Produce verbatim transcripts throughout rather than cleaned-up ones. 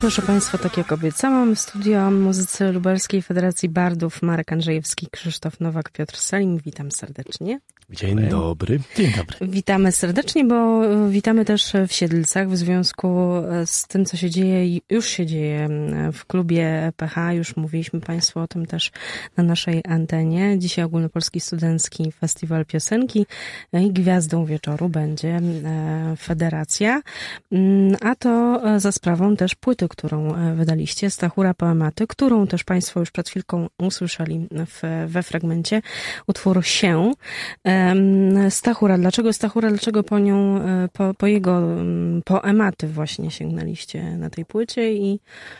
Proszę Państwa, tak jak obiecałam, w studio muzycy Lubelskiej Federacji Bardów Marek Andrzejewski, Krzysztof Nowak, Piotr Salim. Witam serdecznie. Dzień dobry. Dzień dobry. Witamy serdecznie, bo witamy też w Siedlcach w związku z tym, co się dzieje i już się dzieje w klubie P H. Już mówiliśmy Państwu o tym też na naszej antenie. Dzisiaj Ogólnopolski Studencki Festiwal Piosenki i gwiazdą wieczoru będzie Federacja, a to za sprawą też płyty, którą wydaliście, Stachura Poematy, którą też Państwo już przed chwilką usłyszeli w, we fragmencie, utwór Się. Stachura. Dlaczego Stachura? Dlaczego po nią, po, po jego poematy właśnie sięgnęliście na tej płycie i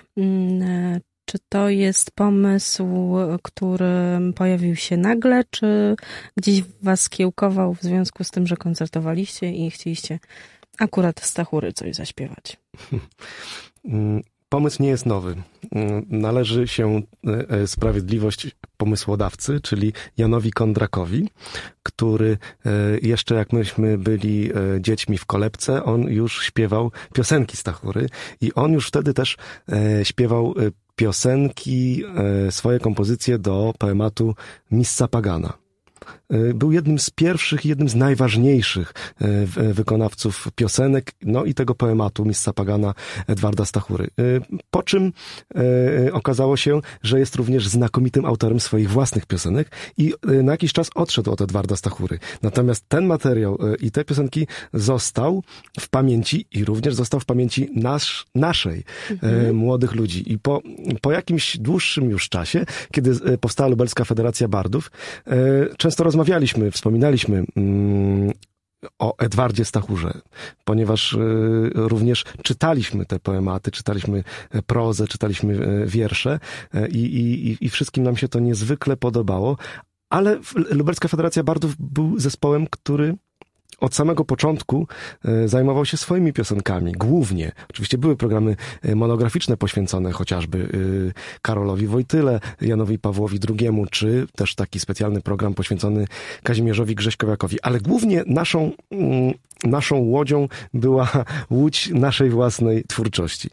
czy to jest pomysł, który pojawił się nagle, czy gdzieś was kiełkował w związku z tym, że koncertowaliście i chcieliście akurat Stachury coś zaśpiewać? Pomysł nie jest nowy. Należy się sprawiedliwość pomysłodawcy, czyli Janowi Kondrakowi, który jeszcze jak myśmy byli dziećmi w kolebce, on już śpiewał piosenki Stachury i on już wtedy też śpiewał piosenki, swoje kompozycje do poematu Missa Pagana. Był jednym z pierwszych i jednym z najważniejszych wykonawców piosenek, no i tego poematu Missa Pagana Edwarda Stachury. Po czym okazało się, że jest również znakomitym autorem swoich własnych piosenek i na jakiś czas odszedł od Edwarda Stachury. Natomiast ten materiał i te piosenki został w pamięci i również został w pamięci nasz, naszej, mhm. młodych ludzi. I po, po jakimś dłuższym już czasie, kiedy powstała Lubelska Federacja Bardów, często rozmawialiśmy Rozmawialiśmy, wspominaliśmy mm, o Edwardzie Stachurze, ponieważ y, również czytaliśmy te poematy, czytaliśmy prozę, czytaliśmy y, wiersze y, i, i wszystkim nam się to niezwykle podobało, ale Lubelska Federacja Bardów był zespołem, który od samego początku zajmował się swoimi piosenkami, głównie. Oczywiście były programy monograficzne poświęcone chociażby Karolowi Wojtyle, Janowi Pawłowi drugiemu, czy też taki specjalny program poświęcony Kazimierzowi Grześkowiakowi. Ale głównie naszą, naszą łodzią była łódź naszej własnej twórczości.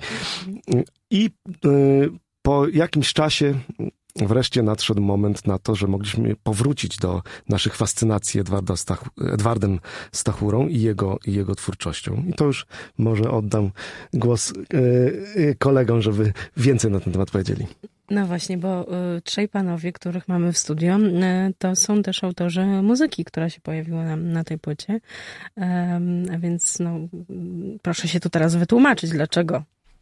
I po jakimś czasie wreszcie nadszedł moment na to, że mogliśmy powrócić do naszych fascynacji Edwarda Stach- Edwardem Stachurą i jego, i jego twórczością. I to już może oddam głos yy, kolegom, żeby więcej na ten temat powiedzieli. No właśnie, bo y, trzej panowie, których mamy w studio, y, to są też autorzy muzyki, która się pojawiła na, na tej płycie. Y, a więc no, proszę się tu teraz wytłumaczyć, dlaczego.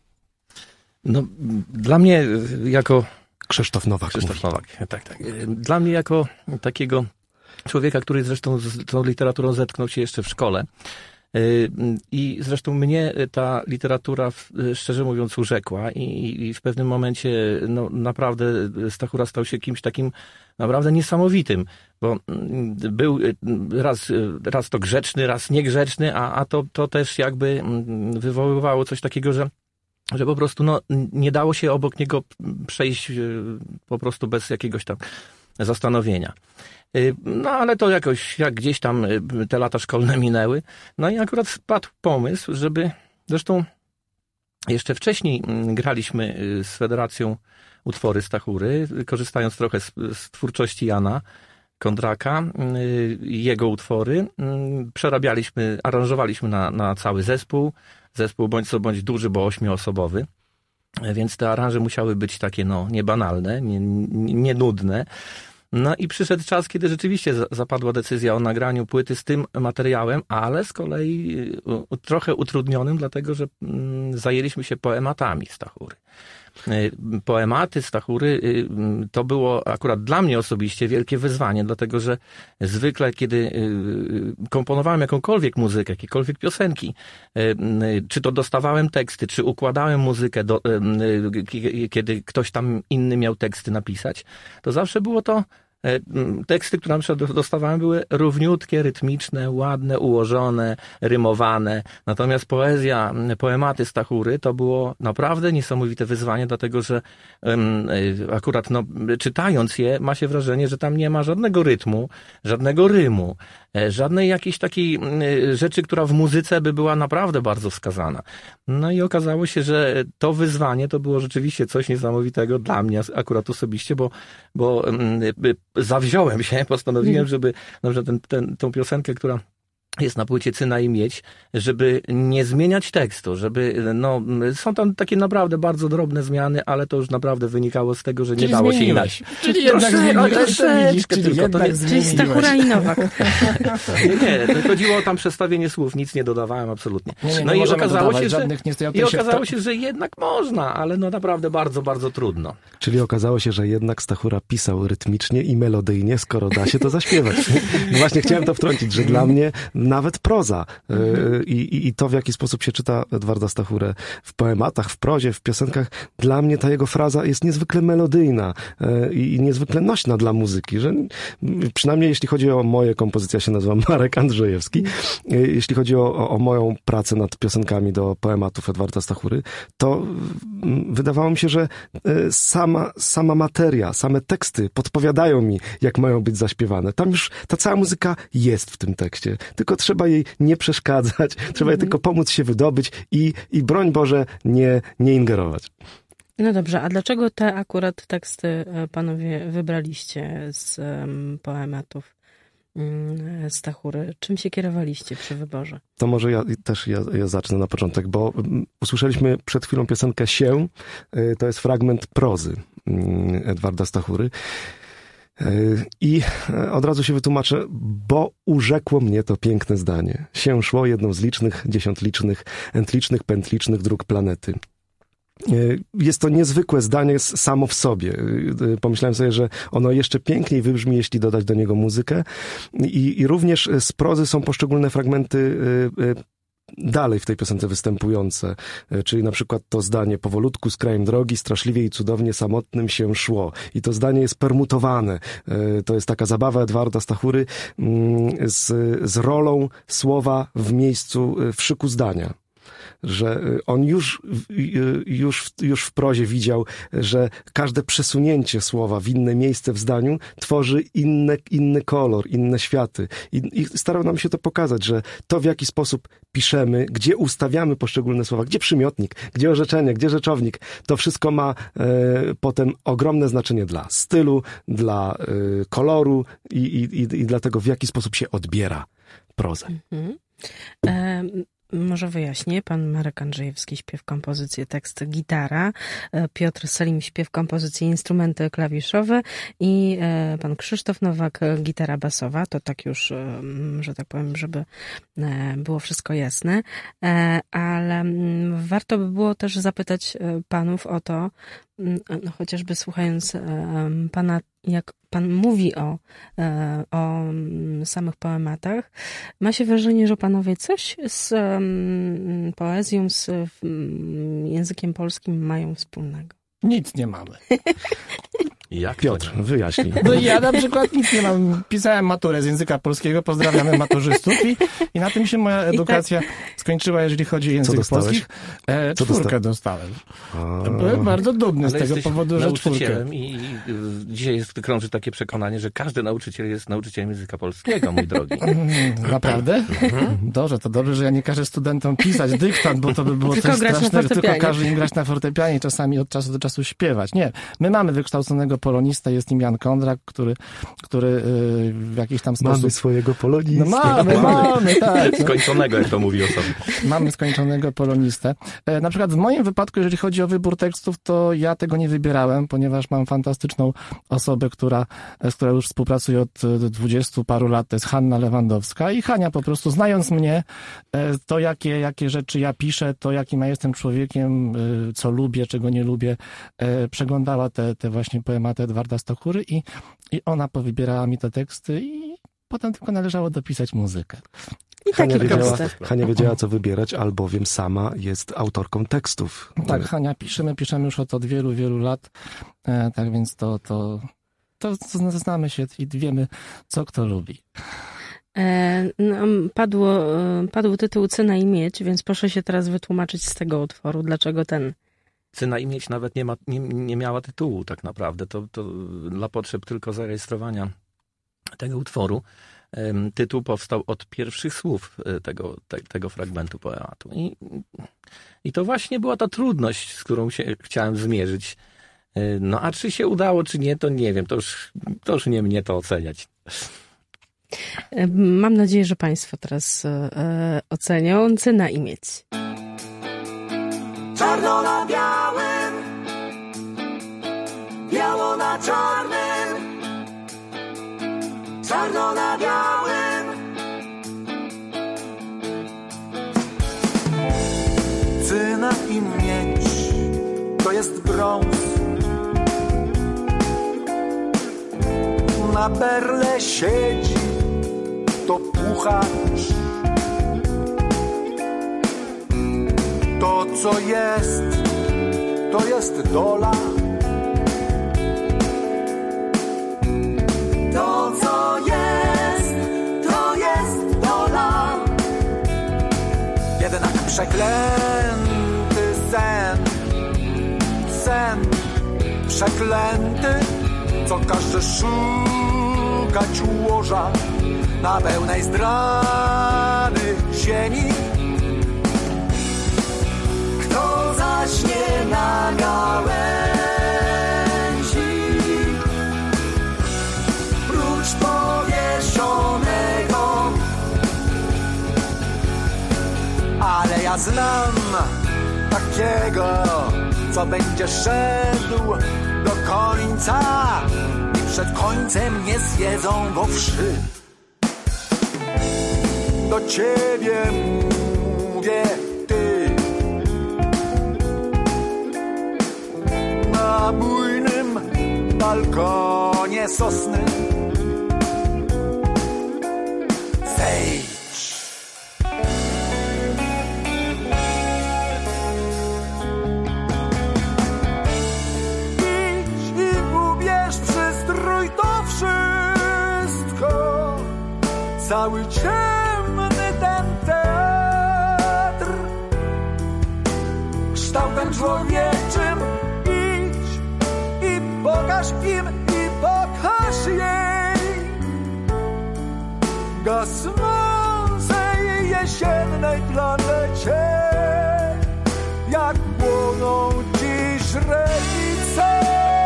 No, dla mnie jako Krzysztof Nowak. Krzysztof Nowak, tak, tak. Dla mnie jako takiego człowieka, który zresztą z tą literaturą zetknął się jeszcze w szkole i zresztą mnie ta literatura, szczerze mówiąc, urzekła i, i w pewnym momencie no, naprawdę Stachura stał się kimś takim naprawdę niesamowitym, bo był raz, raz to grzeczny, raz niegrzeczny, a, a to, to też jakby wywoływało coś takiego, że że po prostu no, nie dało się obok niego przejść po prostu bez jakiegoś tam zastanowienia. No ale to jakoś, jak gdzieś tam te lata szkolne minęły, no i akurat wpadł pomysł, żeby, zresztą jeszcze wcześniej graliśmy z Federacją utwory Stachury, korzystając trochę z, z twórczości Jana Kondraka, jego utwory, przerabialiśmy, aranżowaliśmy na, na cały zespół, zespół bądź co bądź duży, bo ośmioosobowy, więc te aranże musiały być takie no niebanalne, nie, nie, nie nudne. No i przyszedł czas, kiedy rzeczywiście zapadła decyzja o nagraniu płyty z tym materiałem, ale z kolei trochę utrudnionym, dlatego że zajęliśmy się poematami Stachury. Poematy Stachury to było akurat dla mnie osobiście wielkie wyzwanie, dlatego że zwykle kiedy komponowałem jakąkolwiek muzykę, jakiekolwiek piosenki, czy to dostawałem teksty, czy układałem muzykę, do, kiedy ktoś tam inny miał teksty napisać, to zawsze było to teksty, które na przykład dostawałem, były równiutkie, rytmiczne, ładne, ułożone, rymowane. Natomiast poezja, poematy Stachury to było naprawdę niesamowite wyzwanie, dlatego że um, akurat no, czytając je ma się wrażenie, że tam nie ma żadnego rytmu, żadnego rymu. Żadnej jakiejś takiej rzeczy, która w muzyce by była naprawdę bardzo wskazana. No i okazało się, że to wyzwanie to było rzeczywiście coś niesamowitego dla mnie akurat osobiście, bo, bo zawziąłem się, postanowiłem, żeby na przykład ten, ten, tą piosenkę, która jest na płycie Cyna i Miedź, żeby nie zmieniać tekstu, żeby, no, są tam takie naprawdę bardzo drobne zmiany, ale to już naprawdę wynikało z tego, że nie czyli dało się zmieniłeś. inaczej. Czyli jednak zmieniłeś, to widzisz, czyli tylko, jednak to nie, Czyli Stachura i Nowak. Nie, nie, to chodziło o tam przestawienie słów, nic nie dodawałem absolutnie. Nie, nie, nie no i okazało się, że, żadnych i okazało się, że jednak można, ale no naprawdę bardzo, bardzo trudno. Czyli okazało się, że jednak Stachura pisał rytmicznie i melodyjnie, skoro da się to zaśpiewać. No właśnie chciałem to wtrącić, że dla mnie nawet proza yy, i, i to, w jaki sposób się czyta Edwarda Stachurę w poematach, w prozie, w piosenkach, dla mnie ta jego fraza jest niezwykle melodyjna yy, i niezwykle nośna dla muzyki, że yy, przynajmniej jeśli chodzi o moje kompozycje, ja się nazywam Marek Andrzejewski, yy, jeśli chodzi o, o, o moją pracę nad piosenkami do poematów Edwarda Stachury, to yy, wydawało mi się, że yy, sama, sama materia, same teksty podpowiadają mi, jak mają być zaśpiewane. Tam już ta cała muzyka jest w tym tekście, tylko trzeba jej nie przeszkadzać, trzeba jej tylko pomóc się wydobyć i, i broń Boże nie, nie ingerować. No dobrze, a dlaczego te akurat teksty panowie wybraliście z um, poematów um, Stachury? Czym się kierowaliście przy wyborze? To może ja też ja, ja zacznę na początek, bo um, usłyszeliśmy przed chwilą piosenkę Się, y, to jest fragment prozy y, Edwarda Stachury. I od razu się wytłumaczę, bo urzekło mnie to piękne zdanie. Się szło jedną z licznych, dziesiątlicznych, entlicznych, pętlicznych dróg planety. Jest to niezwykłe zdanie samo w sobie. Pomyślałem sobie, że ono jeszcze piękniej wybrzmi, jeśli dodać do niego muzykę. I, i również z prozy są poszczególne fragmenty dalej w tej piosence występujące, czyli na przykład to zdanie powolutku z krajem drogi, straszliwie i cudownie samotnym się szło. I to zdanie jest permutowane. To jest taka zabawa Edwarda Stachury z, z rolą słowa w miejscu, w szyku zdania. Że on już, już, już w prozie widział, że każde przesunięcie słowa w inne miejsce w zdaniu tworzy inne, inny kolor, inne światy. I, I starał nam się to pokazać, że to, w jaki sposób piszemy, gdzie ustawiamy poszczególne słowa, gdzie przymiotnik, gdzie orzeczenie, gdzie rzeczownik, to wszystko ma e, potem ogromne znaczenie dla stylu, dla e, koloru i, i, i dla tego, w jaki sposób się odbiera prozę. Mhm. Um. Może wyjaśnię. Pan Marek Andrzejewski śpiew, kompozycję, tekst, gitara. Piotr Selim śpiew, kompozycję, instrumenty klawiszowe i pan Krzysztof Nowak gitara basowa. To tak już, że tak powiem, żeby było wszystko jasne. Ale warto by było też zapytać panów o to, no chociażby słuchając pana, jak pan mówi o, o samych poematach, ma się wrażenie, że panowie coś z poezją, z językiem polskim mają wspólnego. Nic nie mamy. Jak Piotr, wyjaśnij. No i ja na przykład nic nie mam. Pisałem maturę z języka polskiego, pozdrawiamy maturzystów i, i na tym się moja edukacja tak skończyła, jeżeli chodzi o język polski. E, czwórkę dostałem. A... Byłem bardzo dumny Ale z tego powodu, że czwórkę. I, i dzisiaj jest, krąży takie przekonanie, że każdy nauczyciel jest nauczycielem języka polskiego, mój drogi. Naprawdę? Dobrze, to dobrze, że ja nie każę studentom pisać dyktant, bo to by było tylko coś strasznego. Tylko każę im grać na fortepianie i czasami od czasu do czasu śpiewać. Nie, my mamy wykształconego polonista, jest nim Jan Kondrak, który, który yy, w jakiś tam sposób... Mamy swojego polonistę. No mamy, mamy, tak. Skończonego, jak to mówi o sobie. Mamy skończonego polonistę. E, na przykład w moim wypadku, jeżeli chodzi o wybór tekstów, to ja tego nie wybierałem, ponieważ mam fantastyczną osobę, która, z którą już współpracuję od dwudziestu paru lat, to jest Hanna Lewandowska i Hania po prostu, znając mnie, e, to jakie, jakie rzeczy ja piszę, to jakim ja jestem człowiekiem, e, co lubię, czego nie lubię, e, przeglądała te, te właśnie poematy Edwarda Stachury i, i ona powybierała mi te teksty i potem tylko należało dopisać muzykę. I Hania wiedziała, tekst. Hania wiedziała, co wybierać, albowiem sama jest autorką tekstów. Tak, Hania, piszemy, piszemy już od, od wielu, wielu lat, e, tak więc to, to, to, to znamy się i wiemy, co kto lubi. E, no, padło, padł tytuł Cyna i Miedź, więc proszę się teraz wytłumaczyć z tego utworu, dlaczego ten... Cyna i Miedź nawet nie, ma, nie, nie miała tytułu tak naprawdę. To, to dla potrzeb tylko zarejestrowania tego utworu. tytuł powstał od pierwszych słów tego, te, tego fragmentu poematu. I, I to właśnie była ta trudność, z którą się chciałem zmierzyć. No a czy się udało, czy nie, to nie wiem. To już, to już nie mnie to oceniać. Mam nadzieję, że Państwo teraz e, ocenią. Cyna i miedź. Czarno na białym, biało na czarnym, czarno na białym. Cyna i miedź to jest brąz. Na berle siedzi to puchacz. To, co jest, to jest dola. To, co jest, to jest dola. Jednak przeklęty sen, sen przeklęty, co każe szukać łoża na pełnej zdrady ziemi. Kto zaśnie na gałęzi, prócz powieszonego. Ale ja znam takiego, co będzie szedł do końca i przed końcem nie zjedzą go wszy. Do ciebie mówię, ty, na bujnym balkonie sosny zejdź. Cały ciemny ten teatr kształtem człowieczym idź i pokaż im i pokaż jej gasnącej jesiennej planecie, jak płoną dziś renice.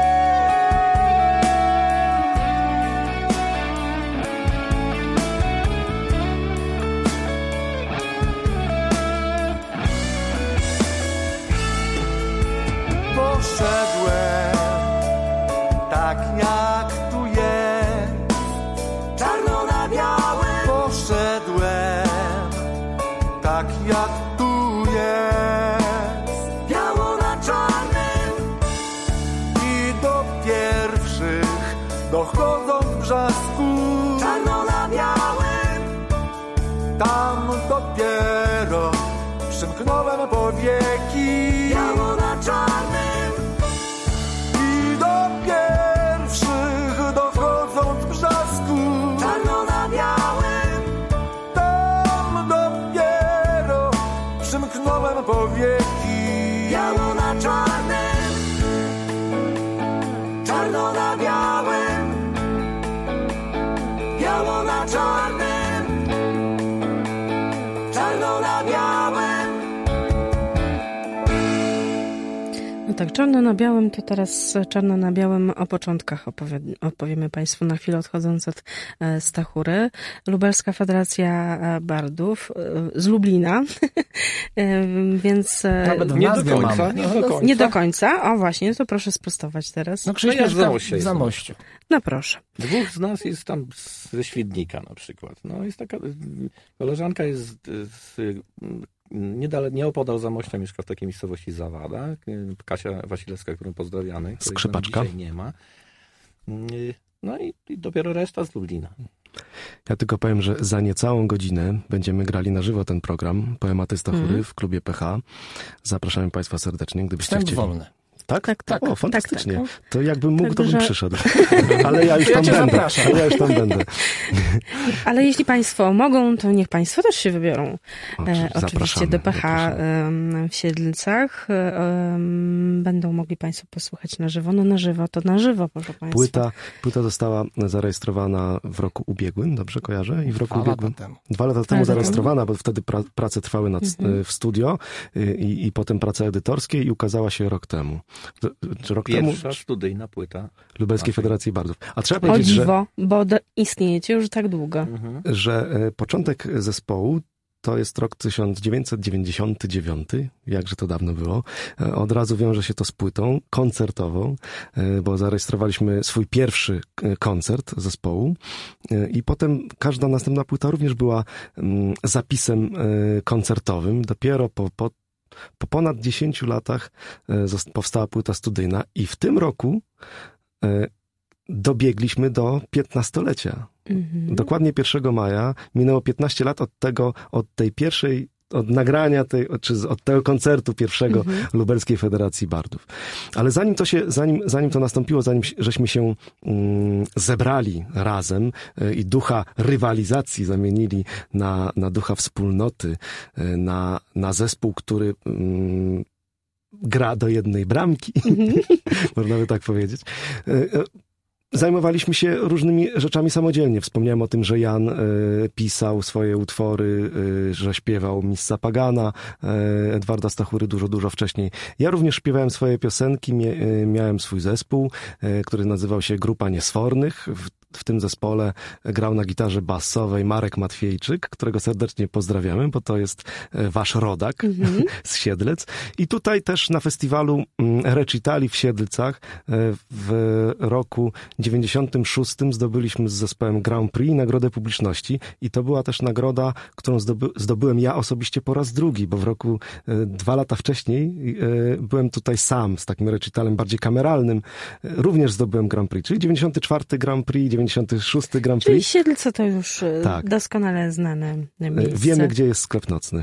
Poszedłem tak jak tu jest, czarno na białym. Poszedłem tak jak tu jest, biało na czarnym. I do pierwszych dochodzą brzasku, czarno na białym. Tam dopiero przymknąłem powieki, biało na czarnym. Dochodząc brzasku, czarno na białym. Tam dopiero przymknąłem powieki, biało na czarnym. Czarno na białym, biało na czarnym, czarno na białym. No tak, czarno na białym, to teraz czarno na białym o początkach opowie, opowiemy Państwu na chwilę odchodząc od e, Stachury. Lubelska Federacja Bardów e, z Lublina, e, więc... E, nie do końca, nie do końca. Nie do końca, o właśnie, to proszę sprostować teraz. No Krzyś, no ja z Zamościa w Zamościu. No proszę. Dwóch z nas jest tam ze Świdnika na przykład. No jest taka, koleżanka jest z, niedaleko, nieopodal Zamościa, mieszka w takiej miejscowości Zawada. Kasia Wasilewska, którą pozdrawiamy. Skrzypaczka. Dzisiaj nie ma. No i, i dopiero reszta z Lublina. Ja tylko powiem, że za niecałą godzinę będziemy grali na żywo ten program Poematy Stachury mm. w klubie P H. Zapraszamy Państwa serdecznie, gdybyście Wstęp chcieli. wolny. Tak? Tak, tak. O, fantastycznie. Tak, tak. To jakbym mógł, Tak, to bym że- przyszedł. Ale ja już Ja tam cię będę. zapraszam. Ale ja już tam będę. Ale jeśli Państwo mogą, to niech Państwo też się wybiorą. E, oczywiście Zapraszamy, do P H zapraszamy. em, w Siedlcach. Em, Będą mogli Państwo posłuchać na żywo. No na żywo to na żywo, proszę Państwa. Płyta, płyta została zarejestrowana w roku ubiegłym, dobrze kojarzę? I w roku Dwa lata ubiegłym. temu. Dwa lata lata temu temu. zarejestrowana, bo wtedy pra, prace trwały nad, Mhm. w studio y, i, i potem prace edytorskie i ukazała się rok temu. D- Czy rok temu? Pierwsza studyjna płyta. Lubelskiej naszej. Federacji Bardów. A trzeba O powiedzieć, że, dziwo, bo do, istniejecie już tak długo. Mhm. że e, początek zespołu to jest rok tysiąc dziewięćset dziewięćdziesiąty dziewiąty, jakże to dawno było. E, Od razu wiąże się to z płytą koncertową, e, bo zarejestrowaliśmy swój pierwszy e, koncert zespołu e, i potem każda następna płyta również była mm, zapisem e, koncertowym. Dopiero po, po, po ponad dziesięciu latach e, zos- powstała płyta studyjna i w tym roku e, dobiegliśmy do piętnastolecia. Mhm. Dokładnie pierwszego maja minęło piętnaście lat od tego, od tej pierwszej, od nagrania tej, czy z- od tego koncertu pierwszego Mhm. Lubelskiej Federacji Bardów. Ale zanim to się, zanim, zanim to nastąpiło, zanim się- żeśmy się mm, zebrali razem y, i ducha rywalizacji zamienili na, na ducha wspólnoty, y, na, na zespół, który mm, gra do jednej bramki, można by tak powiedzieć. Y, y, Zajmowaliśmy się różnymi rzeczami samodzielnie. Wspomniałem o tym, że Jan e, pisał swoje utwory, e, że śpiewał Missa Pagana, e, Edwarda Stachury dużo, dużo wcześniej. Ja również śpiewałem swoje piosenki, mie, e, miałem swój zespół, e, który nazywał się Grupa Niesfornych. W, w tym zespole grał na gitarze basowej Marek Matwiejczyk, którego serdecznie pozdrawiamy, bo to jest e, wasz rodak Mhm. z Siedlec. I tutaj też na festiwalu mm, Recitali w Siedlcach e, w roku dziewięćdziesiątym szóstym zdobyliśmy z zespołem Grand Prix nagrodę publiczności i to była też nagroda, którą zdoby, zdobyłem ja osobiście po raz drugi, bo w roku e, dwa lata wcześniej e, byłem tutaj sam z takim recitalem bardziej kameralnym. E, również zdobyłem Grand Prix, czyli dziewięćdziesiąty czwarty Grand Prix, dziewięćdziesiąty szósty Grand Czyli Prix. Siedlce to już e, Tak. doskonale znane E, miejsce. Wiemy, gdzie jest sklep nocny.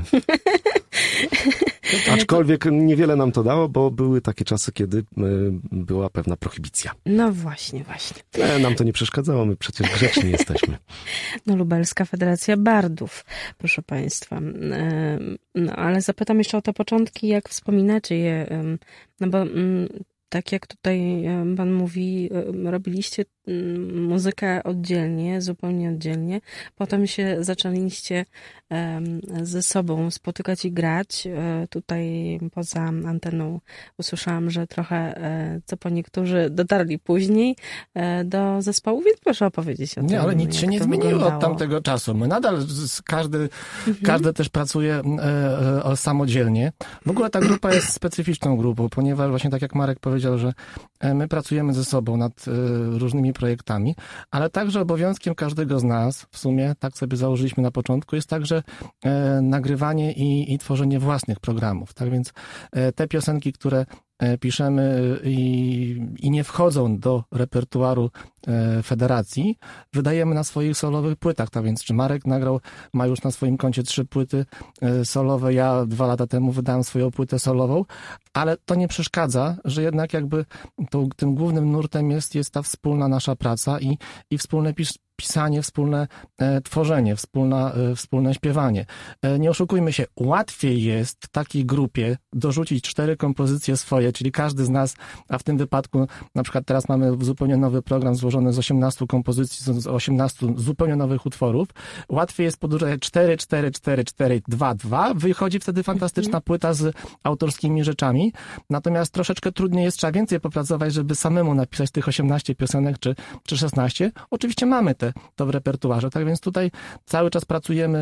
Aczkolwiek niewiele nam to dało, bo były takie czasy, kiedy e, była pewna prohibicja. No właśnie, właśnie. E, Nam to nie przeszkadzało, my przecież grzeczni jesteśmy. No, Lubelska Federacja Bardów, proszę Państwa. Em, No, ale zapytam jeszcze o te początki, jak wspominacie je, em, no bo mm, tak jak tutaj em, Pan mówi, em, robiliście mm, muzykę oddzielnie, zupełnie oddzielnie, potem się zaczęliście em, ze sobą spotykać i grać. E, Tutaj poza anteną usłyszałam, że trochę, e, co po niektórzy dotarli później e, do zespołu, więc proszę opowiedzieć o tym. Nie, ale nic jak się nie to zmieniło wyglądało. od tamtego czasu. My nadal, z- z- każdy, Mhm. każdy też pracuje e, e, samodzielnie. W ogóle ta grupa jest specyficzną grupą, ponieważ właśnie tak jak Marek powiedział, że e, my pracujemy ze sobą nad e, różnymi projektami, ale także obowiązkiem każdego z nas, w sumie tak sobie założyliśmy na początku, jest także e, nagrywanie i, i tworzenie własnych programów. Tak więc e, te piosenki, które e, piszemy i, i nie wchodzą do repertuaru e, federacji, wydajemy na swoich solowych płytach. Tak więc, czy Marek nagrał, ma już na swoim koncie trzy płyty e, solowe, ja dwa lata temu wydałem swoją płytę solową, ale to nie przeszkadza, że jednak jakby tą, tym głównym nurtem jest, jest ta wspólna nasza praca i, i wspólne pis, pisanie, wspólne e, tworzenie, wspólna, e, wspólne śpiewanie. E, nie oszukujmy się, łatwiej jest w takiej grupie dorzucić cztery kompozycje swoje, czyli każdy z nas, a w tym wypadku na przykład teraz mamy zupełnie nowy program złożony z osiemnastu kompozycji, z osiemnastu zupełnie nowych utworów. Łatwiej jest podłużać cztery, cztery, cztery, cztery, dwa, dwa. Wychodzi wtedy fantastyczna płyta z autorskimi rzeczami. Natomiast troszeczkę trudniej jest, trzeba więcej popracować, żeby samemu napisać tych osiemnaście piosenek czy, czy szesnaście. Oczywiście mamy te to w repertuarze, tak więc tutaj cały czas pracujemy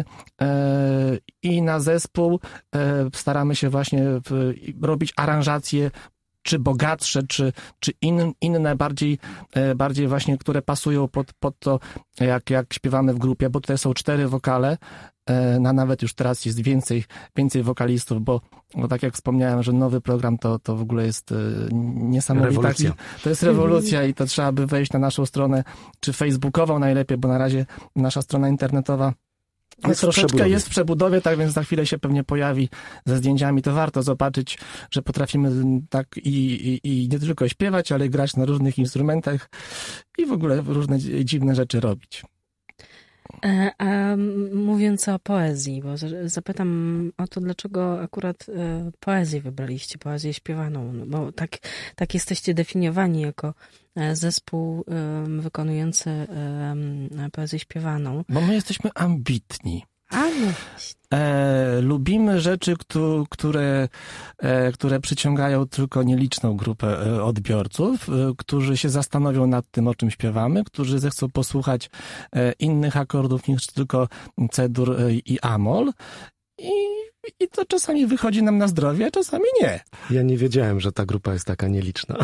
e, i na zespół, e, staramy się właśnie w, robić aranżacje czy bogatsze, czy, czy in, inne, bardziej, e, bardziej właśnie, które pasują pod, pod to, jak, jak śpiewamy w grupie, bo tutaj są cztery wokale, e, na nawet już teraz jest więcej, więcej wokalistów, bo, bo tak jak wspomniałem, że nowy program to, to w ogóle jest e, niesamowita. Rewolucja. To jest rewolucja i to trzeba by wejść na naszą stronę, czy facebookową najlepiej, bo na razie nasza strona internetowa Jest troszeczkę jest w przebudowie, tak więc za chwilę się pewnie pojawi ze zdjęciami. To warto zobaczyć, że potrafimy tak i, i, i nie tylko śpiewać, ale grać na różnych instrumentach i w ogóle różne dziwne rzeczy robić. A, a mówiąc o poezji, bo zapytam o to, dlaczego akurat poezję wybraliście, poezję śpiewaną, no bo tak, tak jesteście definiowani jako zespół wykonujący poezję śpiewaną. Bo my jesteśmy ambitni. A, no. E, lubimy rzeczy, które, e, które przyciągają tylko nieliczną grupę e, odbiorców, e, którzy się zastanowią nad tym, o czym śpiewamy, którzy zechcą posłuchać e, innych akordów niż tylko C-dur e, i A-moll. I, I to czasami wychodzi nam na zdrowie, a czasami nie. Ja nie wiedziałem, że ta grupa jest taka nieliczna.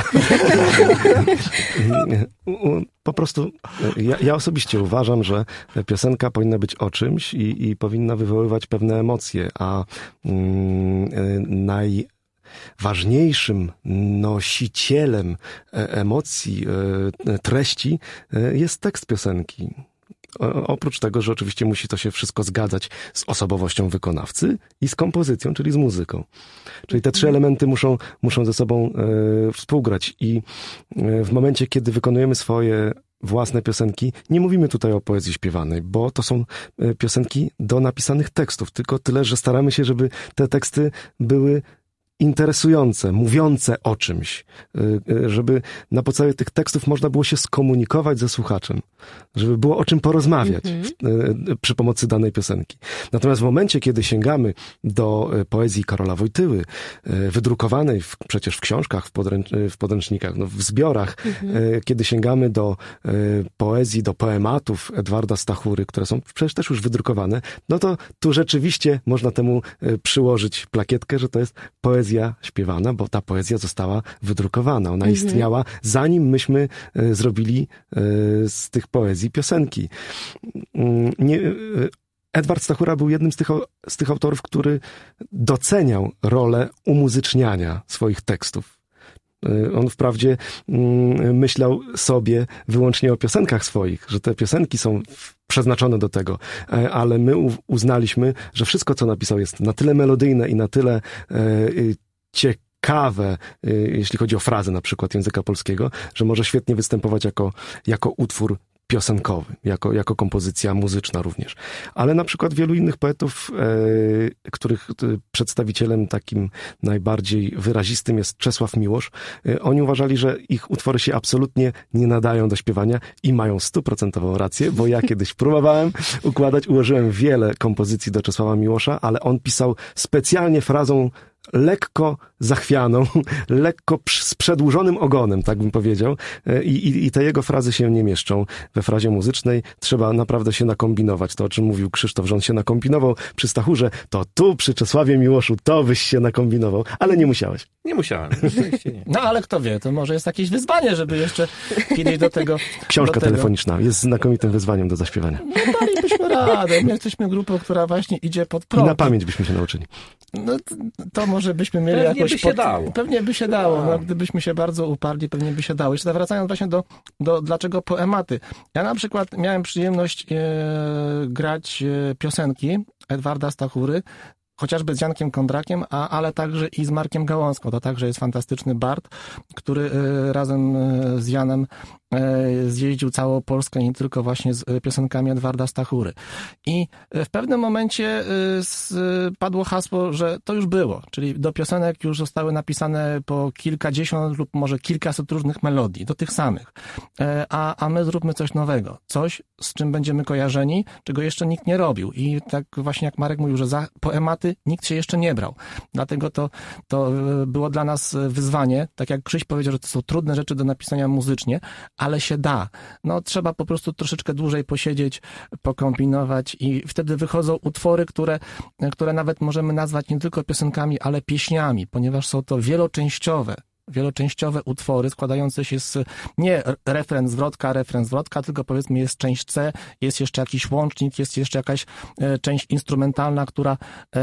Po prostu ja, ja osobiście uważam, że piosenka powinna być o czymś i, i powinna wywoływać pewne emocje, a mm, najważniejszym nosicielem emocji, treści jest tekst piosenki. Oprócz tego, że oczywiście musi to się wszystko zgadzać z osobowością wykonawcy i z kompozycją, czyli z muzyką. Czyli te trzy elementy muszą, muszą ze sobą e, współgrać i e, w momencie, kiedy wykonujemy swoje własne piosenki, nie mówimy tutaj o poezji śpiewanej, bo to są e, piosenki do napisanych tekstów, tylko tyle, że staramy się, żeby te teksty były interesujące, mówiące o czymś, żeby na podstawie tych tekstów można było się skomunikować ze słuchaczem, żeby było o czym porozmawiać mm-hmm. w, przy pomocy danej piosenki. Natomiast w momencie, kiedy sięgamy do poezji Karola Wojtyły, wydrukowanej w, przecież w książkach, w, podręcz, w podręcznikach, no, w zbiorach, mm-hmm. kiedy sięgamy do poezji, do poematów Edwarda Stachury, które są przecież też już wydrukowane, no to tu rzeczywiście można temu przyłożyć plakietkę, że to jest poezja śpiewana, bo ta poezja została wydrukowana. Ona mhm. istniała, zanim myśmy e, zrobili e, z tych poezji piosenki. Nie, e, Edward Stachura był jednym z tych, z tych autorów, który doceniał rolę umuzyczniania swoich tekstów. E, on wprawdzie mm, myślał sobie wyłącznie o piosenkach swoich, że te piosenki są przeznaczone do tego, e, ale my u, uznaliśmy, że wszystko, co napisał, jest na tyle melodyjne i na tyle e, ciekawe, e, jeśli chodzi o frazy na przykład języka polskiego, że może świetnie występować jako, jako utwór piosenkowy, jako, jako kompozycja muzyczna również. Ale na przykład wielu innych poetów, e, których przedstawicielem takim najbardziej wyrazistym jest Czesław Miłosz, e, oni uważali, że ich utwory się absolutnie nie nadają do śpiewania i mają stuprocentową rację, bo ja kiedyś próbowałem układać, ułożyłem wiele kompozycji do Czesława Miłosza, ale on pisał specjalnie frazą lekko zachwianą, lekko z przedłużonym ogonem, tak bym powiedział. I, i, I te jego frazy się nie mieszczą we frazie muzycznej. Trzeba naprawdę się nakombinować. To, o czym mówił Krzysztof, że on się nakombinował przy Stachurze, to tu przy Czesławie Miłoszu to byś się nakombinował, ale nie musiałeś. Nie musiałem. Nie. No ale kto wie, to może jest jakieś wyzwanie, żeby jeszcze kiedyś do tego... Książka do tego. telefoniczna jest znakomitym wyzwaniem do zaśpiewania. No dalibyśmy radę. My jesteśmy grupą, która właśnie idzie pod prąd. I na pamięć byśmy się nauczyli. No to może byśmy mieli pewnie jakoś... by się pod... dało. Pewnie by się dało. No, gdybyśmy się bardzo uparli, pewnie by się dało. Jeszcze wracając właśnie do, do dlaczego poematy. Ja na przykład miałem przyjemność e, grać e, piosenki Edwarda Stachury, chociażby z Jankiem Kondrakiem, a, ale także i z Markiem Gałązką. To także jest fantastyczny bard, który e, razem e, z Janem e, zjeździł całą Polskę, nie tylko właśnie z e, piosenkami Edwarda Stachury. I w pewnym momencie e, s, padło hasło, że to już było, czyli do piosenek już zostały napisane po kilkadziesiąt lub może kilkaset różnych melodii, do tych samych. E, a, a my zróbmy coś nowego. Coś, z czym będziemy kojarzeni, czego jeszcze nikt nie robił. I tak właśnie jak Marek mówił, że za poematy nikt się jeszcze nie brał. Dlatego to, to było dla nas wyzwanie. Tak jak Krzyś powiedział, że to są trudne rzeczy do napisania muzycznie, ale się da. No trzeba po prostu troszeczkę dłużej posiedzieć, pokombinować i wtedy wychodzą utwory, które, które nawet możemy nazwać nie tylko piosenkami, ale pieśniami, ponieważ są to wieloczęściowe. wieloczęściowe utwory składające się z nie refren, zwrotka, refren, zwrotka, tylko powiedzmy jest część C, jest jeszcze jakiś łącznik, jest jeszcze jakaś e, część instrumentalna, która e,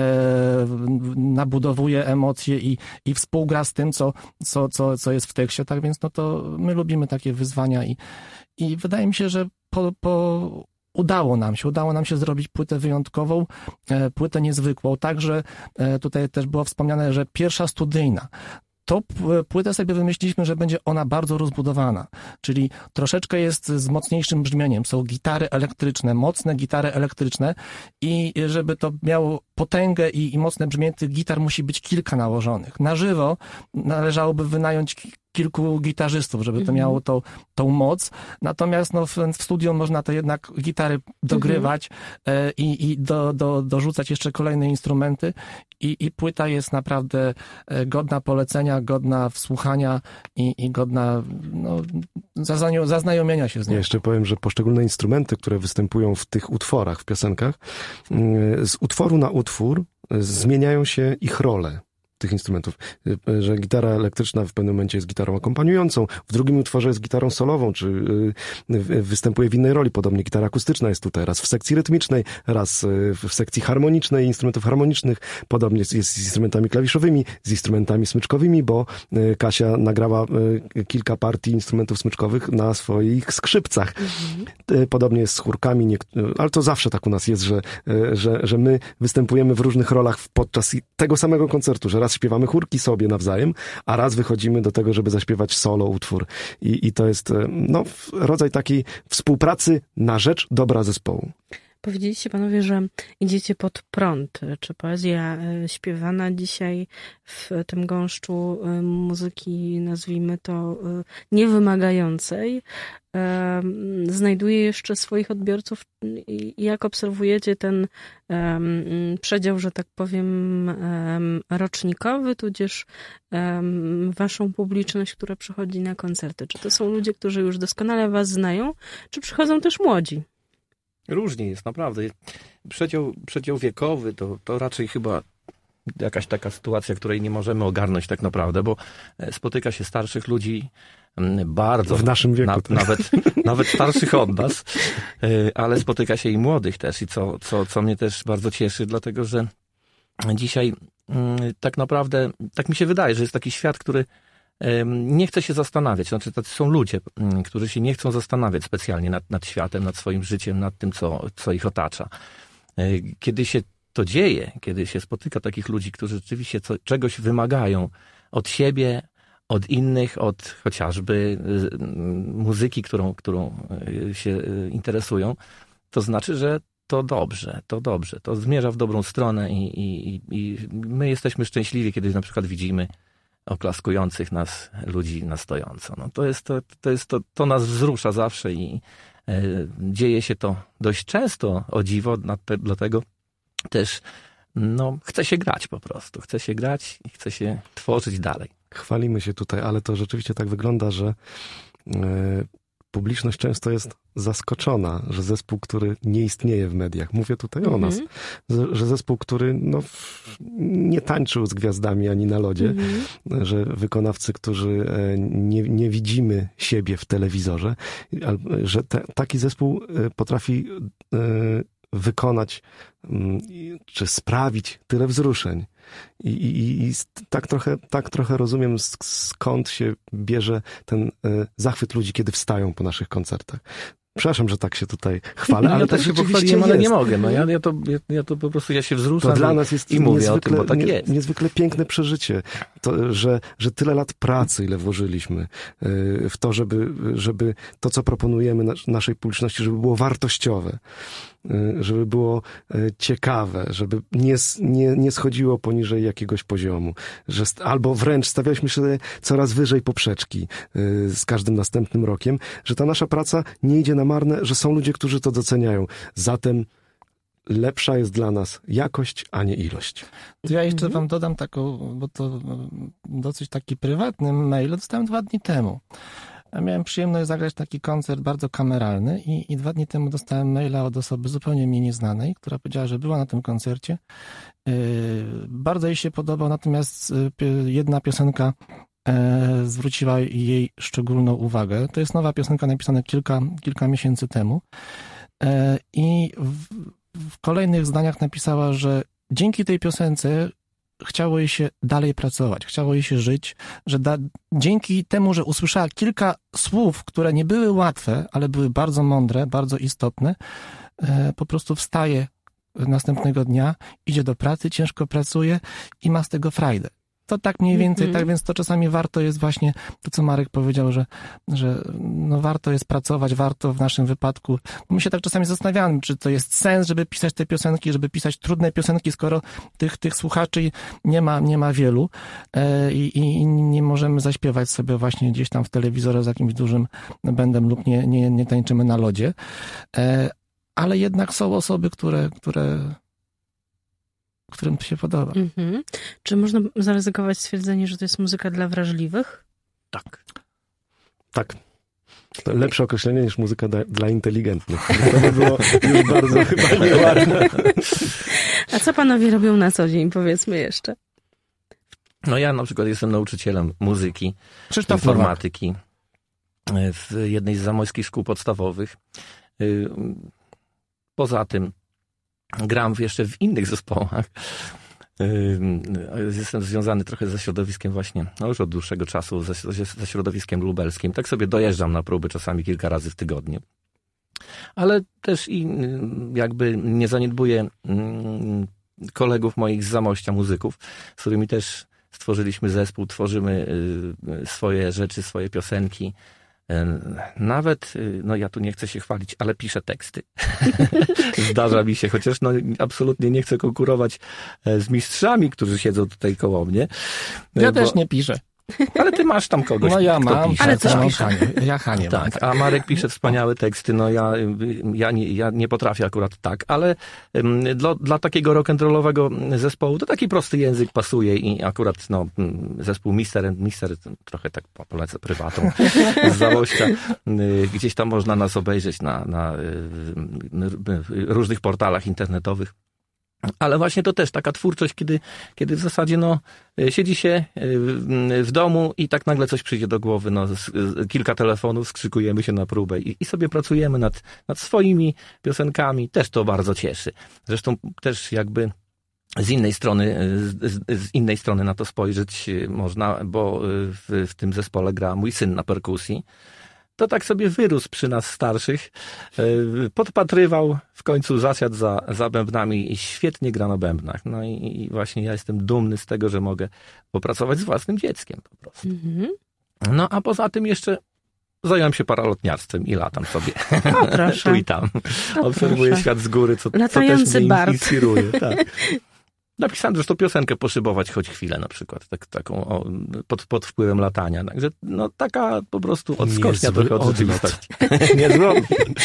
nabudowuje emocje i, i współgra z tym, co, co, co, co jest w tekście. Tak więc no to my lubimy takie wyzwania i, i wydaje mi się, że po, po udało nam się, udało nam się zrobić płytę wyjątkową, płytę niezwykłą. Także tutaj też było wspomniane, że pierwsza studyjna. To płytę sobie wymyśliliśmy, że będzie ona bardzo rozbudowana, czyli troszeczkę jest z mocniejszym brzmieniem. Są gitary elektryczne, mocne gitary elektryczne i żeby to miało potęgę i, i mocne brzmienie, tych gitar musi być kilka nałożonych. Na żywo należałoby wynająć kilku gitarzystów, żeby to miało tą, tą moc. Natomiast no, w, w studiu można to jednak gitary dogrywać e, i, i do, do, dorzucać jeszcze kolejne instrumenty i, i płyta jest naprawdę godna polecenia, godna wsłuchania i, i godna no, zaznajom, zaznajomienia się z nią. Ja jeszcze powiem, że poszczególne instrumenty, które występują w tych utworach, w piosenkach, z utworu na utwór zmieniają się ich role tych instrumentów, że gitara elektryczna w pewnym momencie jest gitarą akompaniującą, w drugim utworze jest gitarą solową, czy występuje w innej roli. Podobnie gitara akustyczna jest tutaj raz w sekcji rytmicznej, raz w sekcji harmonicznej, instrumentów harmonicznych. Podobnie jest z instrumentami klawiszowymi, z instrumentami smyczkowymi, bo Kasia nagrała kilka partii instrumentów smyczkowych na swoich skrzypcach. Mhm. Podobnie jest z chórkami, ale to zawsze tak u nas jest, że, że, że my występujemy w różnych rolach podczas tego samego koncertu, że raz śpiewamy chórki sobie nawzajem, a raz wychodzimy do tego, żeby zaśpiewać solo utwór. I, i to jest no, rodzaj takiej współpracy na rzecz dobra zespołu. Powiedzieliście panowie, że idziecie pod prąd. Czy poezja śpiewana dzisiaj w tym gąszczu muzyki, nazwijmy to, niewymagającej, znajduje jeszcze swoich odbiorców? Jak obserwujecie ten przedział, że tak powiem, rocznikowy, tudzież waszą publiczność, która przychodzi na koncerty? Czy to są ludzie, którzy już doskonale was znają, czy przychodzą też młodzi? Różnie jest, naprawdę. Przedział, przedział wiekowy to, to raczej chyba jakaś taka sytuacja, której nie możemy ogarnąć tak naprawdę, bo spotyka się starszych ludzi bardzo. W naszym wieku. Na, nawet, nawet starszych od nas, ale spotyka się i młodych też i co, co, co mnie też bardzo cieszy, dlatego że dzisiaj tak naprawdę, tak mi się wydaje, że jest taki świat, który nie chce się zastanawiać. Znaczy, tacy są ludzie, którzy się nie chcą zastanawiać specjalnie nad, nad światem, nad swoim życiem, nad tym, co, co ich otacza. Kiedy się to dzieje, kiedy się spotyka takich ludzi, którzy rzeczywiście co, czegoś wymagają od siebie, od innych, od chociażby muzyki, którą, którą się interesują, to znaczy, że to dobrze, to dobrze, to zmierza w dobrą stronę i, i, i my jesteśmy szczęśliwi, kiedy na przykład widzimy oklaskujących nas ludzi na stojąco. No to jest to, to, jest to, to nas wzrusza zawsze i e, dzieje się to dość często, o dziwo, te, dlatego też no, chce się grać po prostu. Chce się grać i chce się tworzyć dalej. Chwalimy się tutaj, ale to rzeczywiście tak wygląda, że e, publiczność często jest zaskoczona, że zespół, który nie istnieje w mediach, mówię tutaj mm-hmm. o nas, że zespół, który no, nie tańczył z gwiazdami ani na lodzie, mm-hmm. że wykonawcy, którzy nie, nie widzimy siebie w telewizorze, że te, taki zespół potrafi wykonać czy sprawić tyle wzruszeń. I, i, i tak, trochę, tak trochę rozumiem, skąd się bierze ten zachwyt ludzi, kiedy wstają po naszych koncertach. Przepraszam, że tak się tutaj chwalę, no, ale ja tak się rzeczywiście ale jest. nie mogę. No, ja, ja, to, ja, ja to po prostu ja się wzruszam to dla nas jest i mówię niezwykle, o tym, bo tak nie, jest. niezwykle piękne przeżycie, to, że, że tyle lat pracy, ile włożyliśmy w to, żeby, żeby to, co proponujemy naszej publiczności, żeby było wartościowe, żeby było ciekawe, żeby nie, nie, nie schodziło poniżej jakiegoś poziomu, że albo wręcz stawialiśmy się coraz wyżej poprzeczki z każdym następnym rokiem, że ta nasza praca nie idzie na marne, że są ludzie, którzy to doceniają. Zatem lepsza jest dla nas jakość, a nie ilość. Ja jeszcze wam dodam taką, bo to dosyć taki prywatny mail dostałem dwa dni temu. Ja miałem przyjemność zagrać taki koncert bardzo kameralny i, i dwa dni temu dostałem maila od osoby zupełnie mi nieznanej, która powiedziała, że była na tym koncercie. Yy, bardzo jej się podobał, natomiast yy, jedna piosenka yy, zwróciła jej szczególną uwagę. To jest nowa piosenka napisana kilka, kilka miesięcy temu. Yy, I w, w kolejnych zdaniach napisała, że dzięki tej piosence chciało jej się dalej pracować, chciało jej się żyć, że da, dzięki temu, że usłyszała kilka słów, które nie były łatwe, ale były bardzo mądre, bardzo istotne, po prostu wstaje następnego dnia, idzie do pracy, ciężko pracuje i ma z tego frajdę. To tak mniej więcej, mm-hmm. tak więc to czasami warto jest właśnie to, co Marek powiedział, że, że no warto jest pracować, warto w naszym wypadku. My się tak czasami zastanawiamy, czy to jest sens, żeby pisać te piosenki, żeby pisać trudne piosenki, skoro tych, tych słuchaczy nie ma, nie ma wielu e, i, i nie możemy zaśpiewać sobie właśnie gdzieś tam w telewizorze z jakimś dużym bändem lub nie, nie, nie tańczymy na lodzie. E, ale jednak są osoby, które, które którym to się podoba. Mhm. Czy można zaryzykować stwierdzenie, że to jest muzyka dla wrażliwych? Tak. Tak. To lepsze określenie niż muzyka da, dla inteligentnych. To by było już bardzo chyba nieładne. A co panowie robią na co dzień, powiedzmy jeszcze? No ja na przykład jestem nauczycielem muzyki, Krzysztof informatyki w jednej z zamojskich szkół podstawowych. Poza tym gram jeszcze w innych zespołach. Jestem związany trochę ze środowiskiem właśnie, no już od dłuższego czasu, ze, ze środowiskiem lubelskim. Tak sobie dojeżdżam na próby czasami kilka razy w tygodniu. Ale też i jakby nie zaniedbuję kolegów moich z Zamościa, muzyków, z którymi też stworzyliśmy zespół, tworzymy swoje rzeczy, swoje piosenki. Nawet, no ja tu nie chcę się chwalić, ale piszę teksty. Zdarza mi się, chociaż no absolutnie nie chcę konkurować z mistrzami, którzy siedzą tutaj koło mnie. Ja bo... też nie piszę. Ale ty masz tam kogoś, no ja kto mam, pisze. Ale coś ja pisze. Hanie, ja Hanie mam. Tak, a Marek pisze wspaniałe teksty, no ja, ja, nie, ja nie potrafię akurat tak, ale um, dla, dla takiego rock'n'rollowego zespołu to taki prosty język pasuje i akurat no, zespół Mister and Mister, trochę tak polecę prywatą z Zamościa, gdzieś tam można nas obejrzeć na, na różnych portalach internetowych. Ale właśnie to też taka twórczość, kiedy, kiedy w zasadzie no, siedzi się w domu i tak nagle coś przyjdzie do głowy, no, kilka telefonów, skrzykujemy się na próbę i, i sobie pracujemy nad, nad swoimi piosenkami. Też to bardzo cieszy. Zresztą też jakby z innej strony, z, z innej strony na to spojrzeć można, bo w, w tym zespole gra mój syn na perkusji. To tak sobie wyrósł przy nas starszych, podpatrywał, w końcu zasiadł za, za bębnami i świetnie gra na bębnach. No i, i właśnie ja jestem dumny z tego, że mogę popracować z własnym dzieckiem po prostu. Mm-hmm. No a poza tym jeszcze zająłem się paralotniarstwem i latam sobie. O, proszę. Tu i tam. O, Obserwuję proszę. świat z góry, co, Latający co też mnie Bart. inspiruje. Tak. Napisałem zresztą piosenkę Poszybować choć chwilę na przykład, tak, taką o, pod, pod wpływem latania. Także no taka po prostu odskocznia Niezły trochę od odlot. rzeczywistości. Niezły.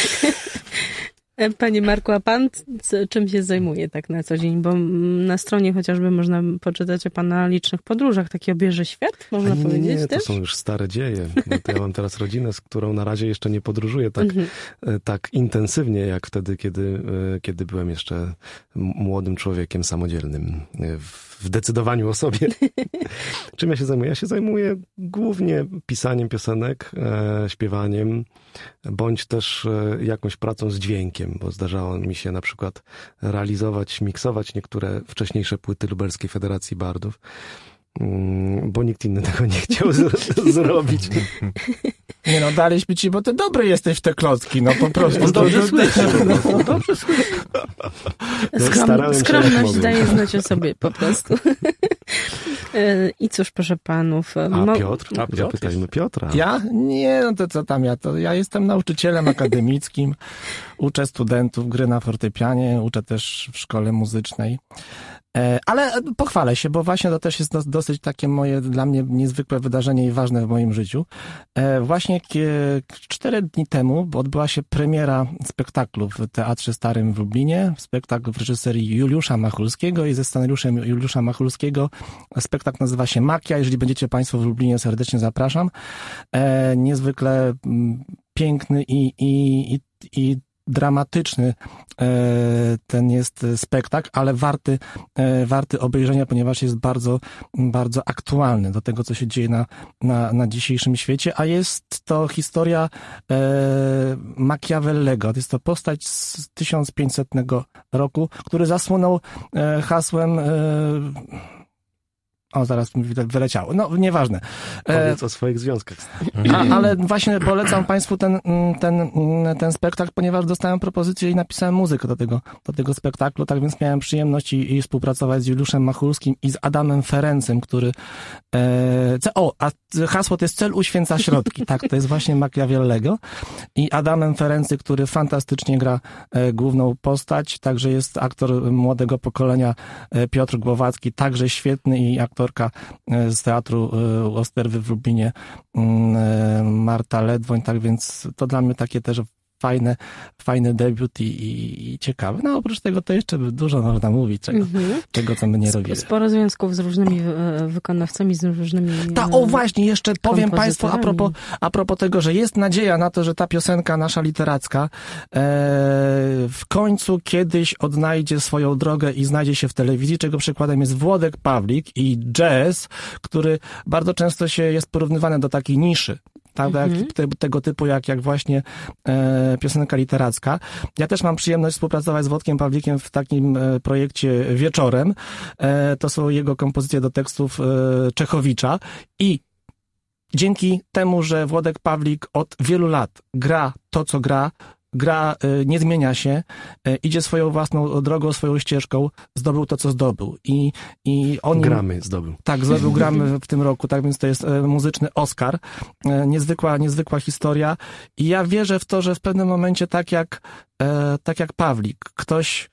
Panie Marku, a pan c- czym się zajmuje tak na co dzień? Bo na stronie chociażby można poczytać o pana licznych podróżach. Taki obieży świat, można nie, powiedzieć nie, też? to są już stare dzieje. No to ja mam teraz rodzinę, z którą na razie jeszcze nie podróżuję tak, Mhm. tak intensywnie, jak wtedy, kiedy, kiedy byłem jeszcze młodym człowiekiem samodzielnym w, w decydowaniu o sobie. Czym ja się zajmuję? Ja się zajmuję głównie pisaniem piosenek, e, śpiewaniem, bądź też e, jakąś pracą z dźwiękiem, bo zdarzało mi się na przykład realizować, miksować niektóre wcześniejsze płyty Lubelskiej Federacji Bardów, bo nikt inny tego nie chciał z- zrobić. Nie no, daliśmy ci, bo ty dobry jesteś w te klocki, no po prostu. On dobrze To- słyszy. No, dobrze słyszy. No, Skrom, starałem się, jak skromność mogłem. daje znać o sobie po prostu. E, I cóż, proszę panów. A mo- Piotr? A Piotr Zapytajmy Piotra. Ja? Nie, no to co tam ja? To ja jestem nauczycielem akademickim, uczę studentów gry na fortepianie, uczę też w szkole muzycznej. E, Ale pochwalę się, bo właśnie to też jest dos- dosyć takie moje, dla mnie niezwykłe wydarzenie i ważne w moim życiu. E, Właśnie kie- cztery dni temu odbyła się premiera spektaklu w Teatrze Starym w Lublinie. Spektakl w reżyserii Juliusza Machulskiego i ze scenariuszem Juliusza Machulskiego. Spektakl nazywa się Makia. Jeżeli będziecie państwo w Lublinie, serdecznie zapraszam. E, Niezwykle mm, piękny i, i, i, i dramatyczny e, ten jest spektakl, ale warty, e, warty obejrzenia, ponieważ jest bardzo, bardzo aktualny do tego, co się dzieje na, na, na dzisiejszym świecie, a jest to historia e, Machiavellego. Jest to postać z tysiąc pięćsetnego roku, który zasłynął e, hasłem e, O, zaraz mi wyleciało. No, nieważne. Powiedz o swoich związkach. A, ale właśnie polecam Państwu ten, ten, ten spektakl, ponieważ dostałem propozycję i napisałem muzykę do tego, do tego spektaklu, tak więc miałem przyjemność i, i współpracować z Juliuszem Machulskim i z Adamem Ferencem, który... E, o, a hasło to jest cel uświęca środki. Tak, to jest właśnie Machiavellego. I Adamem Ferency, który fantastycznie gra e, główną postać, także jest aktor młodego pokolenia e, Piotr Głowacki, także świetny, i aktorka e, z teatru e, Osterwy w Lublinie e, Marta Ledwoń, tak więc to dla mnie takie też fajne, fajny debiut i, i, i ciekawy. No oprócz tego to jeszcze dużo można mówić, czego, mm-hmm. czego co my nie robimy. Sporo związków z różnymi wykonawcami, z różnymi Ta, o właśnie, jeszcze powiem Państwu a propos, a propos tego, że jest nadzieja na to, że ta piosenka nasza literacka e, w końcu kiedyś odnajdzie swoją drogę i znajdzie się w telewizji, czego przykładem jest Włodek Pawlik i jazz, który bardzo często się jest porównywany do takiej niszy. Tak, mm-hmm. jak, te, tego typu jak, jak właśnie e, piosenka literacka. Ja też mam przyjemność współpracować z Włodkiem Pawlikiem w takim e, projekcie Wieczorem. E, to są jego kompozycje do tekstów e, Czechowicza i dzięki temu, że Włodek Pawlik od wielu lat gra to, co gra, gra y, nie zmienia się, y, idzie swoją własną drogą, swoją ścieżką, zdobył to, co zdobył. I, i on Gramy zdobył. Tak, zdobył Gramy w tym roku, tak więc to jest y, muzyczny Oscar. Y, niezwykła, niezwykła historia. I ja wierzę w to, że w pewnym momencie tak jak, y, tak jak Pawlik, ktoś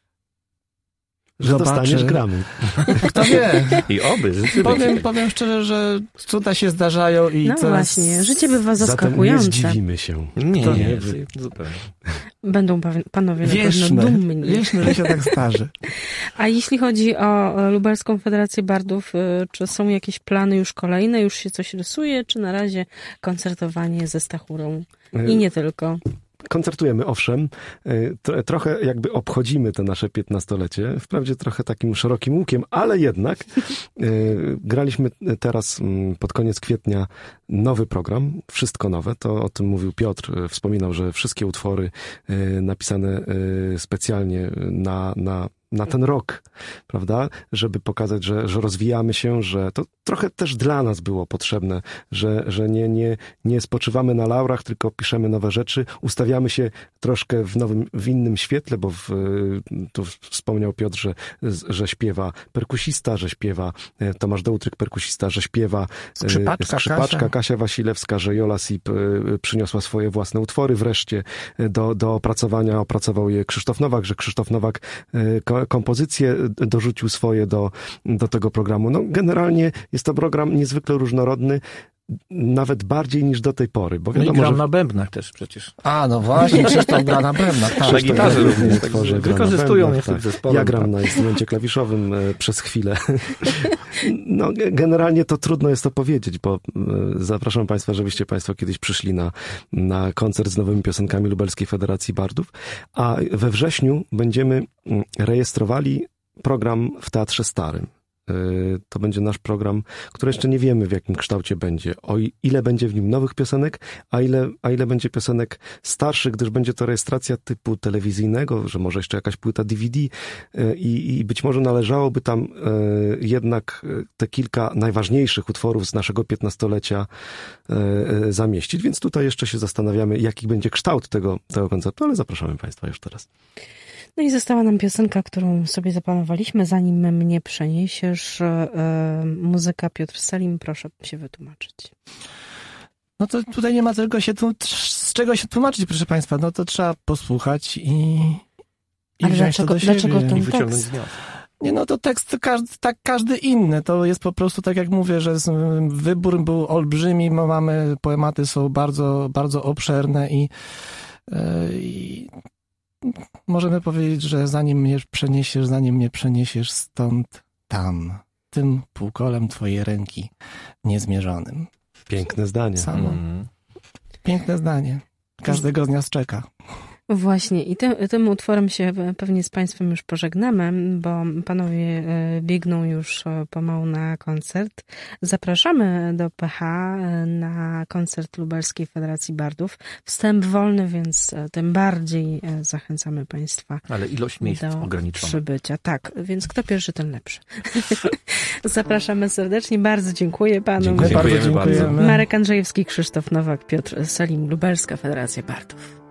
Że zobaczy. dostaniesz Gramy. Kto wie? I oby, rzeczywiście. Powiem, powiem szczerze, że cuda się zdarzają i No coraz... właśnie, życie bywa Zatem zaskakujące. nie zdziwimy się. Nie, To nie, nie zupełnie. Będą panowie na pewno Wierzmy, dumni. wierzmy, że się tak starzy. A jeśli chodzi o Lubelską Federację Bardów, czy są jakieś plany już kolejne? Już się coś rysuje, czy na razie koncertowanie ze Stachurą? I nie tylko. Koncertujemy, owszem. Trochę jakby obchodzimy to nasze piętnastolecie. Wprawdzie trochę takim szerokim łukiem, ale jednak graliśmy teraz pod koniec kwietnia nowy program, wszystko nowe. To o tym mówił Piotr. Wspominał, że wszystkie utwory napisane specjalnie na, na na ten rok, prawda? Żeby pokazać, że, że rozwijamy się, że to trochę też dla nas było potrzebne, że, że nie, nie, nie spoczywamy na laurach, tylko piszemy nowe rzeczy, ustawiamy się troszkę w nowym, w innym świetle, bo w, tu wspomniał Piotr, że, że śpiewa perkusista, że śpiewa Tomasz Dołtryk, perkusista, że śpiewa skrzypaczka, skrzypaczka Kasia. Kasia Wasilewska, że Jola Sip przyniosła swoje własne utwory wreszcie do, do opracowania, opracował je Krzysztof Nowak, że Krzysztof Nowak kompozycje dorzucił swoje do, do tego programu. No generalnie jest to program niezwykle różnorodny, nawet bardziej niż do tej pory. Bo wiadomo, no i gram że... na bębnach też przecież. A, no właśnie, Krzysztof gra na bębnach. Tak. Na gitarze również. Tak, Także gra na wykorzystują bębnach, mnie w tym zespole. Ja gram na instrumencie klawiszowym e, przez chwilę. No generalnie to trudno jest to powiedzieć, bo e, zapraszam Państwa, żebyście Państwo kiedyś przyszli na, na koncert z nowymi piosenkami Lubelskiej Federacji Bardów, a we wrześniu będziemy rejestrowali program w Teatrze Starym. To będzie nasz program, który jeszcze nie wiemy, w jakim kształcie będzie. O ile będzie w nim nowych piosenek, a ile, a ile będzie piosenek starszych, gdyż będzie to rejestracja typu telewizyjnego, że może jeszcze jakaś płyta D V D i, i być może należałoby tam jednak te kilka najważniejszych utworów z naszego piętnastolecia zamieścić, więc tutaj jeszcze się zastanawiamy, jaki będzie kształt tego, tego koncertu, ale zapraszamy Państwa już teraz. No i została nam piosenka, którą sobie zaplanowaliśmy, Zanim mnie przeniesiesz. E, muzyka Piotr Selim, proszę się wytłumaczyć. No to tutaj nie ma tylko się tłum- z czego się tłumaczyć, proszę Państwa. No to trzeba posłuchać i, i Ale wziąć dlaczego, to do siebie. dlaczego ten I wyciągnąć tekst? wniosek. Nie, no to tekst każdy, tak każdy inny. To jest po prostu, tak jak mówię, że z, wybór był olbrzymi. Mamy, poematy są bardzo, bardzo obszerne i, yy, i możemy powiedzieć, że zanim mnie przeniesiesz, zanim mnie przeniesiesz stąd, tam, tym półkolem twojej ręki niezmierzonym. Piękne zdanie. Samo. Mm. Piękne zdanie. Każdego z nas czeka. Właśnie i tym, tym utworem się pewnie z Państwem już pożegnamy, bo panowie biegną już pomału na koncert. Zapraszamy do P H na koncert Lubelskiej Federacji Bardów. Wstęp wolny, więc tym bardziej zachęcamy Państwa. Ale ilość miejsc ograniczona. Przybycia. Tak, więc kto pierwszy, ten lepszy. Zapraszamy serdecznie. Bardzo dziękuję Panu. Dziękujemy bardzo. Dziękujemy. Marek Andrzejewski, Krzysztof Nowak, Piotr Salim, Lubelska Federacja Bardów.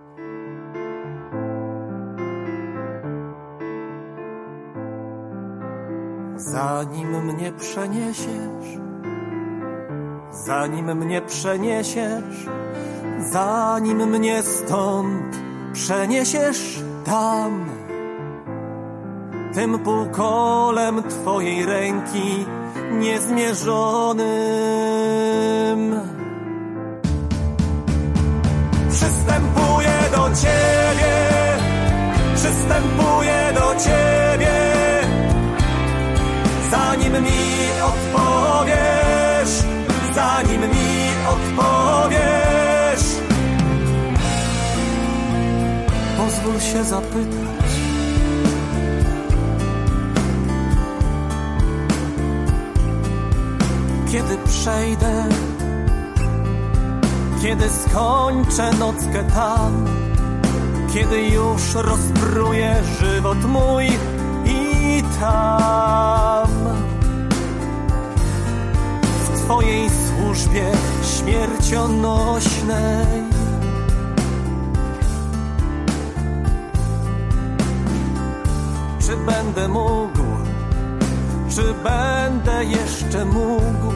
Zanim mnie przeniesiesz, zanim mnie przeniesiesz, zanim mnie stąd przeniesiesz tam, tym półkolem Twojej ręki niezmierzonym przystępuję do Ciebie, przystępuję do Ciebie. Zanim mi odpowiesz, zanim mi odpowiesz, pozwól się zapytać, kiedy przejdę, kiedy skończę nockę tam, kiedy już rozpruję żywot mój i tam w Twojej służbie śmiercionośnej czy będę mógł, czy będę jeszcze mógł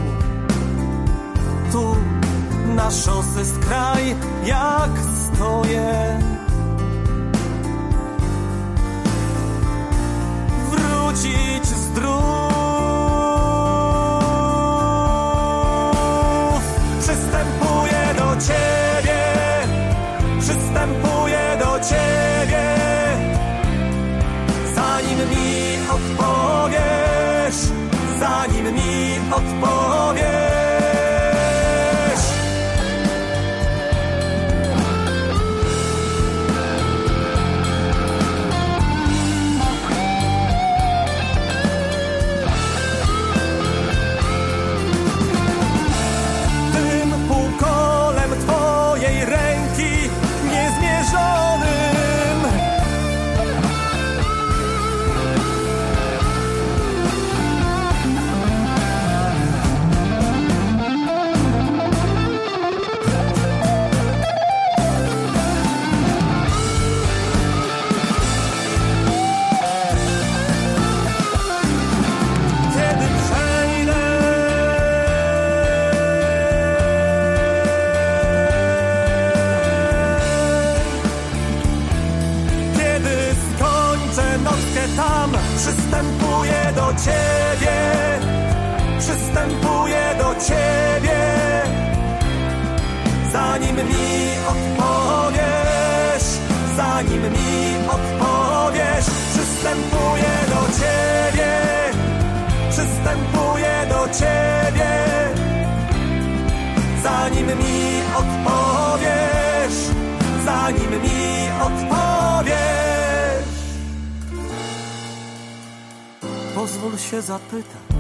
tu na szosy skraj jak stoję wrócić zdrów. Przystępuję do Ciebie, przystępuję do Ciebie, zanim mi odpowiesz, zanim mi odpowiesz. Przystępuję do Ciebie, przystępuję do Ciebie, zanim mi odpowiesz, zanim mi odpowiesz. Przystępuję do Ciebie, przystępuję do Ciebie, zanim mi odpowiesz, zanim mi odpowiesz. Pozwól się zapytać,